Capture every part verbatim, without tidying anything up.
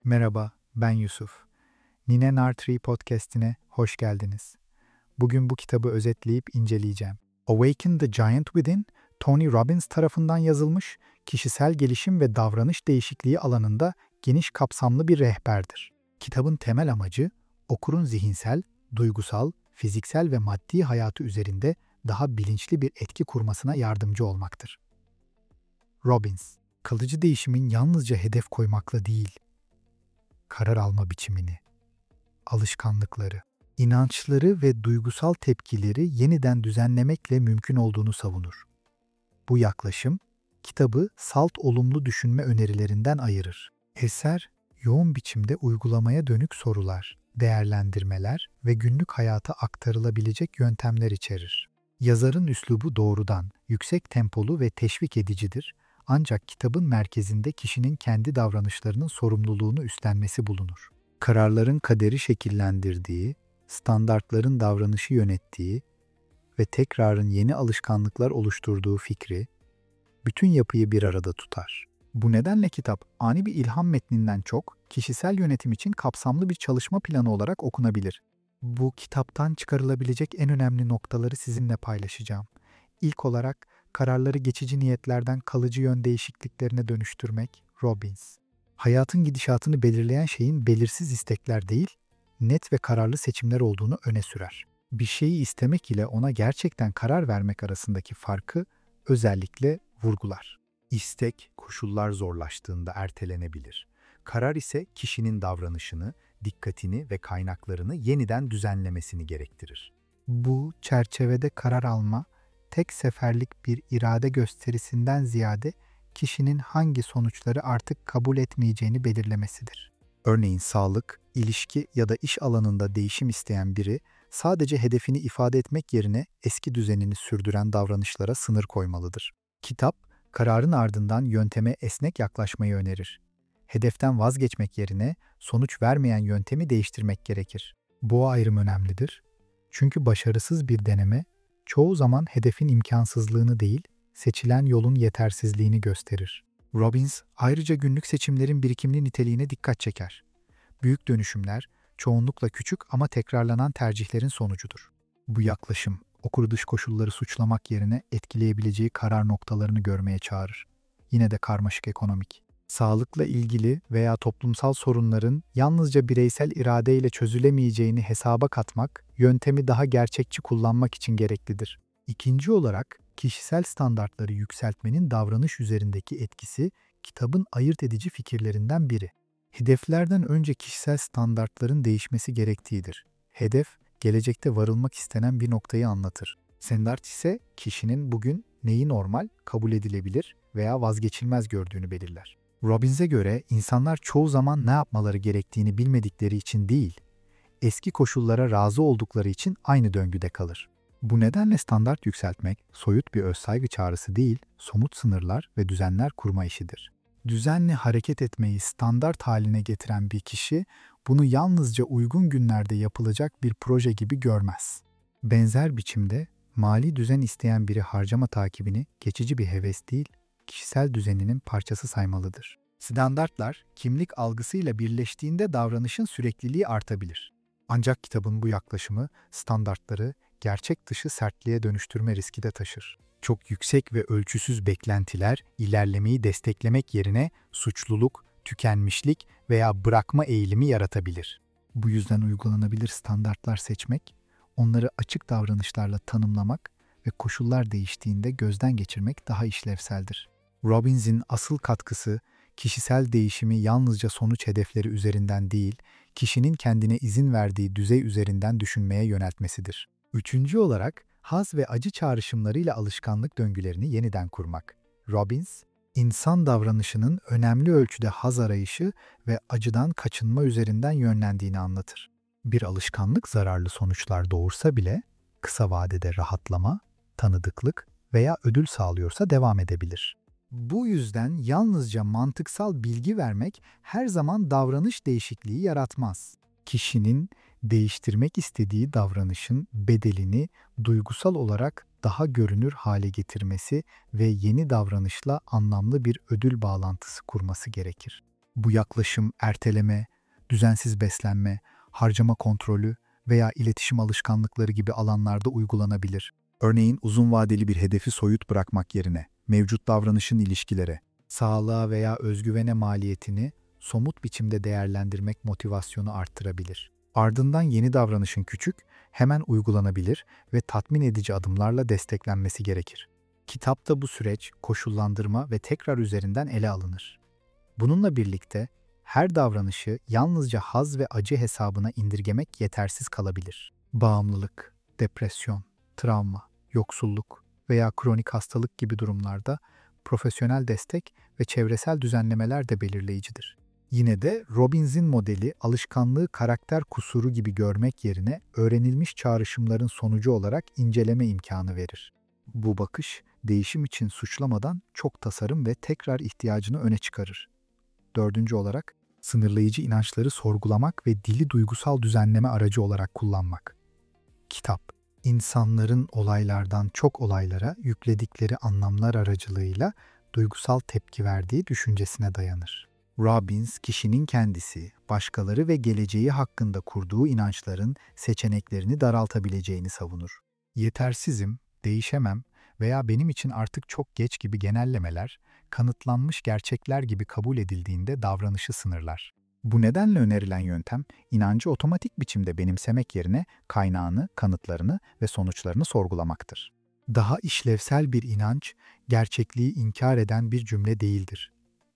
Merhaba, ben Yusuf. Nine Nartree podcast'ine hoş geldiniz. Bugün bu kitabı özetleyip inceleyeceğim. Awaken the Giant Within, Tony Robbins tarafından yazılmış, kişisel gelişim ve davranış değişikliği alanında geniş kapsamlı bir rehberdir. Kitabın temel amacı, okurun zihinsel, duygusal, fiziksel ve maddi hayatı üzerinde daha bilinçli bir etki kurmasına yardımcı olmaktır. Robbins, kalıcı değişimin yalnızca hedef koymakla değil, karar alma biçimini, alışkanlıkları, inançları ve duygusal tepkileri yeniden düzenlemekle mümkün olduğunu savunur. Bu yaklaşım, kitabı salt olumlu düşünme önerilerinden ayırır. Eser, yoğun biçimde uygulamaya dönük sorular, değerlendirmeler ve günlük hayata aktarılabilecek yöntemler içerir. Yazarın üslubu doğrudan, yüksek tempolu ve teşvik edicidir, ancak kitabın merkezinde kişinin kendi davranışlarının sorumluluğunu üstlenmesi bulunur. Kararların kaderi şekillendirdiği, standartların davranışı yönettiği ve tekrarın yeni alışkanlıklar oluşturduğu fikri, bütün yapıyı bir arada tutar. Bu nedenle kitap, ani bir ilham metninden çok, kişisel yönetim için kapsamlı bir çalışma planı olarak okunabilir. Bu kitaptan çıkarılabilecek en önemli noktaları sizinle paylaşacağım. İlk olarak, kararları geçici niyetlerden kalıcı yön değişikliklerine dönüştürmek, Robbins. Hayatın gidişatını belirleyen şeyin belirsiz istekler değil, net ve kararlı seçimler olduğunu öne sürer. Bir şeyi istemek ile ona gerçekten karar vermek arasındaki farkı özellikle vurgular. İstek, koşullar zorlaştığında ertelenebilir. Karar ise kişinin davranışını, dikkatini ve kaynaklarını yeniden düzenlemesini gerektirir. Bu çerçevede karar alma, tek seferlik bir irade gösterisinden ziyade kişinin hangi sonuçları artık kabul etmeyeceğini belirlemesidir. Örneğin sağlık, ilişki ya da iş alanında değişim isteyen biri, sadece hedefini ifade etmek yerine eski düzenini sürdüren davranışlara sınır koymalıdır. Kitap, kararın ardından yönteme esnek yaklaşmayı önerir. Hedeften vazgeçmek yerine sonuç vermeyen yöntemi değiştirmek gerekir. Bu ayrım önemlidir. Çünkü başarısız bir deneme, çoğu zaman hedefin imkansızlığını değil, seçilen yolun yetersizliğini gösterir. Robbins, ayrıca günlük seçimlerin birikimli niteliğine dikkat çeker. Büyük dönüşümler, çoğunlukla küçük ama tekrarlanan tercihlerin sonucudur. Bu yaklaşım, okuru dış koşulları suçlamak yerine etkileyebileceği karar noktalarını görmeye çağırır. Yine de karmaşık ekonomik. Sağlıkla ilgili veya toplumsal sorunların yalnızca bireysel iradeyle çözülemeyeceğini hesaba katmak, yöntemi daha gerçekçi kullanmak için gereklidir. İkinci olarak, kişisel standartları yükseltmenin davranış üzerindeki etkisi, kitabın ayırt edici fikirlerinden biri. Hedeflerden önce kişisel standartların değişmesi gerektiğidir. Hedef, gelecekte varılmak istenen bir noktayı anlatır. Standart ise kişinin bugün neyi normal, kabul edilebilir veya vazgeçilmez gördüğünü belirler. Robbins'e göre insanlar çoğu zaman ne yapmaları gerektiğini bilmedikleri için değil, eski koşullara razı oldukları için aynı döngüde kalır. Bu nedenle standart yükseltmek, soyut bir özsaygı çağrısı değil, somut sınırlar ve düzenler kurma işidir. Düzenli hareket etmeyi standart haline getiren bir kişi, bunu yalnızca uygun günlerde yapılacak bir proje gibi görmez. Benzer biçimde, mali düzen isteyen biri harcama takibini geçici bir heves değil, kişisel düzeninin parçası saymalıdır. Standartlar, kimlik algısıyla birleştiğinde davranışın sürekliliği artabilir. Ancak kitabın bu yaklaşımı, standartları gerçek dışı sertliğe dönüştürme riski de taşır. Çok yüksek ve ölçüsüz beklentiler, ilerlemeyi desteklemek yerine suçluluk, tükenmişlik veya bırakma eğilimi yaratabilir. Bu yüzden uygulanabilir standartlar seçmek, onları açık davranışlarla tanımlamak ve koşullar değiştiğinde gözden geçirmek daha işlevseldir. Robbins'in asıl katkısı, kişisel değişimi yalnızca sonuç hedefleri üzerinden değil, kişinin kendine izin verdiği düzey üzerinden düşünmeye yöneltmesidir. Üçüncü olarak, haz ve acı çağrışımlarıyla alışkanlık döngülerini yeniden kurmak. Robbins, insan davranışının önemli ölçüde haz arayışı ve acıdan kaçınma üzerinden yönlendiğini anlatır. Bir alışkanlık zararlı sonuçlar doğursa bile, kısa vadede rahatlama, tanıdıklık veya ödül sağlıyorsa devam edebilir. Bu yüzden yalnızca mantıksal bilgi vermek her zaman davranış değişikliği yaratmaz. Kişinin değiştirmek istediği davranışın bedelini duygusal olarak daha görünür hale getirmesi ve yeni davranışla anlamlı bir ödül bağlantısı kurması gerekir. Bu yaklaşım erteleme, düzensiz beslenme, harcama kontrolü veya iletişim alışkanlıkları gibi alanlarda uygulanabilir. Örneğin uzun vadeli bir hedefi soyut bırakmak yerine mevcut davranışın ilişkilere, sağlığa veya özgüvene maliyetini somut biçimde değerlendirmek motivasyonu arttırabilir. Ardından yeni davranışın küçük, hemen uygulanabilir ve tatmin edici adımlarla desteklenmesi gerekir. Kitapta bu süreç koşullandırma ve tekrar üzerinden ele alınır. Bununla birlikte her davranışı yalnızca haz ve acı hesabına indirgemek yetersiz kalabilir. Bağımlılık, depresyon, travma, yoksulluk veya kronik hastalık gibi durumlarda profesyonel destek ve çevresel düzenlemeler de belirleyicidir. Yine de Robbins'in modeli alışkanlığı karakter kusuru gibi görmek yerine öğrenilmiş çağrışımların sonucu olarak inceleme imkanı verir. Bu bakış değişim için suçlamadan çok tasarım ve tekrar ihtiyacını öne çıkarır. Dördüncü olarak sınırlayıcı inançları sorgulamak ve dili duygusal düzenleme aracı olarak kullanmak. Kitap, insanların olaylardan çok olaylara yükledikleri anlamlar aracılığıyla duygusal tepki verdiği düşüncesine dayanır. Robbins, kişinin kendisi, başkaları ve geleceği hakkında kurduğu inançların seçeneklerini daraltabileceğini savunur. Yetersizim, değişemem veya benim için artık çok geç gibi genellemeler, kanıtlanmış gerçekler gibi kabul edildiğinde davranışı sınırlar. Bu nedenle önerilen yöntem, inancı otomatik biçimde benimsemek yerine kaynağını, kanıtlarını ve sonuçlarını sorgulamaktır. Daha işlevsel bir inanç, gerçekliği inkar eden bir cümle değildir.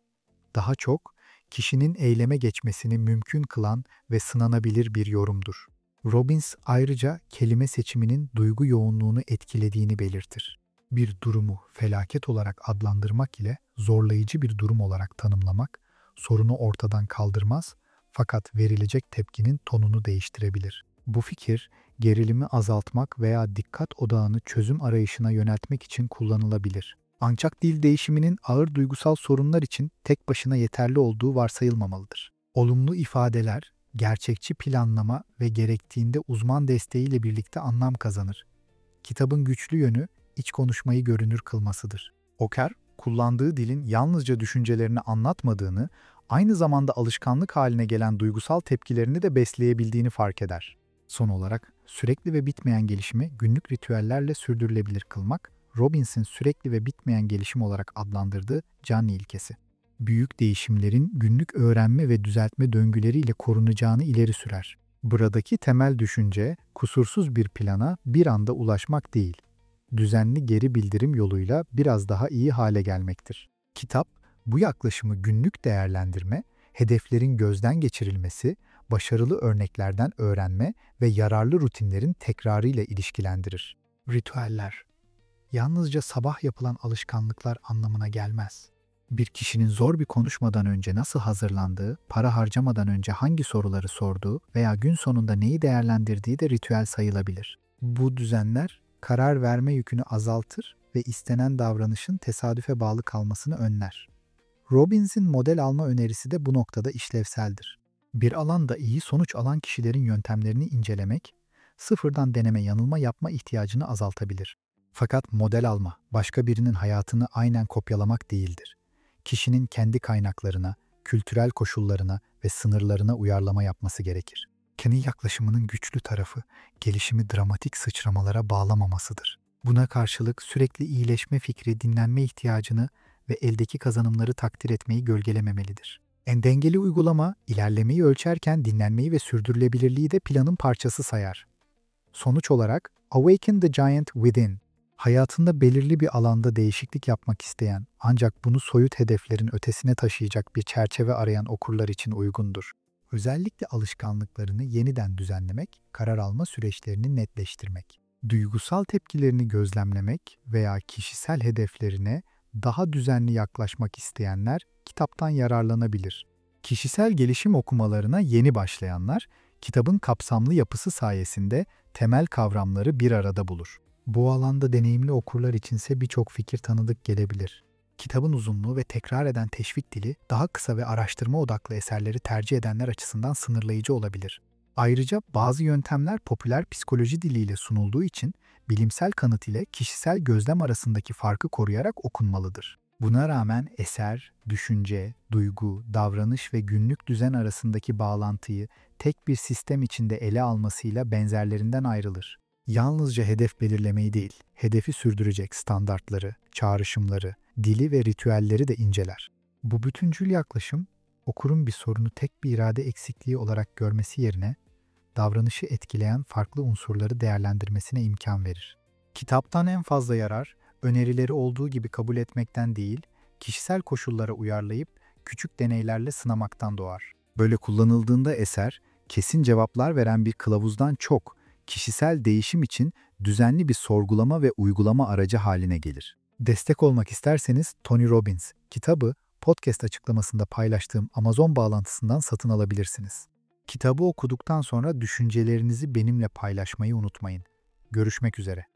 Daha çok, kişinin eyleme geçmesini mümkün kılan ve sınanabilir bir yorumdur. Robbins ayrıca kelime seçiminin duygu yoğunluğunu etkilediğini belirtir. Bir durumu felaket olarak adlandırmak ile zorlayıcı bir durum olarak tanımlamak, sorunu ortadan kaldırmaz fakat verilecek tepkinin tonunu değiştirebilir. Bu fikir, gerilimi azaltmak veya dikkat odağını çözüm arayışına yöneltmek için kullanılabilir. Ancak dil değişiminin ağır duygusal sorunlar için tek başına yeterli olduğu varsayılmamalıdır. Olumlu ifadeler, gerçekçi planlama ve gerektiğinde uzman desteğiyle birlikte anlam kazanır. Kitabın güçlü yönü, iç konuşmayı görünür kılmasıdır. Oker, kullandığı dilin yalnızca düşüncelerini anlatmadığını, aynı zamanda alışkanlık haline gelen duygusal tepkilerini de besleyebildiğini fark eder. Son olarak, sürekli ve bitmeyen gelişimi günlük ritüellerle sürdürülebilir kılmak, Robbins'in sürekli ve bitmeyen gelişim olarak adlandırdığı Canni ilkesi. Büyük değişimlerin günlük öğrenme ve düzeltme döngüleriyle korunacağını ileri sürer. Buradaki temel düşünce, kusursuz bir plana bir anda ulaşmak değil, düzenli geri bildirim yoluyla biraz daha iyi hale gelmektir. Kitap, bu yaklaşımı günlük değerlendirme, hedeflerin gözden geçirilmesi, başarılı örneklerden öğrenme ve yararlı rutinlerin tekrarıyla ilişkilendirir. Ritüeller, yalnızca sabah yapılan alışkanlıklar anlamına gelmez. Bir kişinin zor bir konuşmadan önce nasıl hazırlandığı, para harcamadan önce hangi soruları sorduğu veya gün sonunda neyi değerlendirdiği de ritüel sayılabilir. Bu düzenler, karar verme yükünü azaltır ve istenen davranışın tesadüfe bağlı kalmasını önler. Robbins'in model alma önerisi de bu noktada işlevseldir. Bir alanda iyi sonuç alan kişilerin yöntemlerini incelemek, sıfırdan deneme yanılma yapma ihtiyacını azaltabilir. Fakat model alma, başka birinin hayatını aynen kopyalamak değildir. Kişinin kendi kaynaklarına, kültürel koşullarına ve sınırlarına uyarlama yapması gerekir. Kendi yaklaşımının güçlü tarafı, gelişimi dramatik sıçramalara bağlamamasıdır. Buna karşılık sürekli iyileşme fikri dinlenme ihtiyacını ve eldeki kazanımları takdir etmeyi gölgelememelidir. En dengeli uygulama, ilerlemeyi ölçerken dinlenmeyi ve sürdürülebilirliği de planın parçası sayar. Sonuç olarak, Awaken the Giant Within, hayatında belirli bir alanda değişiklik yapmak isteyen ancak bunu soyut hedeflerin ötesine taşıyacak bir çerçeve arayan okurlar için uygundur. Özellikle alışkanlıklarını yeniden düzenlemek, karar alma süreçlerini netleştirmek, duygusal tepkilerini gözlemlemek veya kişisel hedeflerine daha düzenli yaklaşmak isteyenler kitaptan yararlanabilir. Kişisel gelişim okumalarına yeni başlayanlar, kitabın kapsamlı yapısı sayesinde temel kavramları bir arada bulur. Bu alanda deneyimli okurlar içinse birçok fikir tanıdık gelebilir. Kitabın uzunluğu ve tekrar eden teşvik dili daha kısa ve araştırma odaklı eserleri tercih edenler açısından sınırlayıcı olabilir. Ayrıca bazı yöntemler popüler psikoloji diliyle sunulduğu için bilimsel kanıt ile kişisel gözlem arasındaki farkı koruyarak okunmalıdır. Buna rağmen eser, düşünce, duygu, davranış ve günlük düzen arasındaki bağlantıyı tek bir sistem içinde ele almasıyla benzerlerinden ayrılır. Yalnızca hedef belirlemeyi değil, hedefi sürdürecek standartları, çağrışımları, dili ve ritüelleri de inceler. Bu bütüncül yaklaşım, okurun bir sorunu tek bir irade eksikliği olarak görmesi yerine, davranışı etkileyen farklı unsurları değerlendirmesine imkan verir. Kitaptan en fazla yarar, önerileri olduğu gibi kabul etmekten değil, kişisel koşullara uyarlayıp küçük deneylerle sınamaktan doğar. Böyle kullanıldığında eser, kesin cevaplar veren bir kılavuzdan çok, kişisel değişim için düzenli bir sorgulama ve uygulama aracı haline gelir. Destek olmak isterseniz Tony Robbins kitabı podcast açıklamasında paylaştığım Amazon bağlantısından satın alabilirsiniz. Kitabı okuduktan sonra düşüncelerinizi benimle paylaşmayı unutmayın. Görüşmek üzere.